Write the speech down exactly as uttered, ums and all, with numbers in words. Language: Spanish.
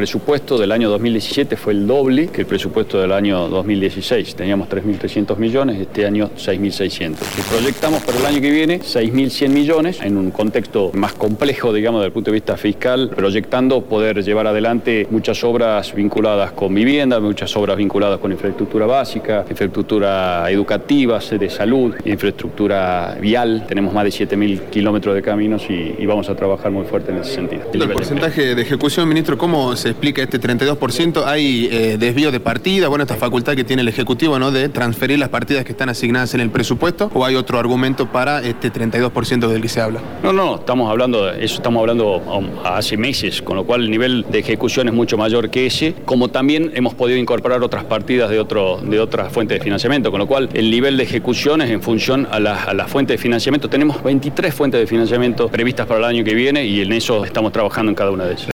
presupuesto del año dos mil diecisiete fue el doble que el presupuesto del año dos mil dieciséis. Teníamos tres mil trescientos millones, este año seis mil seiscientos. Y proyectamos para el año que viene seis mil cien millones en un contexto más complejo, digamos, desde el punto de vista fiscal, proyectando poder llevar adelante muchas obras vinculadas con vivienda, muchas obras vinculadas con infraestructura básica, infraestructura educativa, de salud, infraestructura vial. Tenemos más de siete mil kilómetros de caminos y, y vamos a trabajar muy fuerte en ese sentido. El, el porcentaje de ejecución, ministro, ¿cómo se explica este treinta y dos por ciento? ¿Hay eh, desvío de partidas? Bueno, esta facultad que tiene el Ejecutivo, ¿no?, de transferir las partidas que están asignadas en el presupuesto, ¿o hay otro argumento para este treinta y dos por ciento del que se habla? No, no, estamos hablando de eso, estamos hablando hace meses, con lo cual el nivel de ejecución es mucho mayor que ese, como también hemos podido incorporar otras partidas de, otro, de otras fuentes de financiamiento, con lo cual el nivel de ejecución es en función a la, a la fuente de financiamiento. Tenemos veintitrés fuentes de financiamiento previstas para el año que viene y en eso estamos trabajando en cada una de ellas.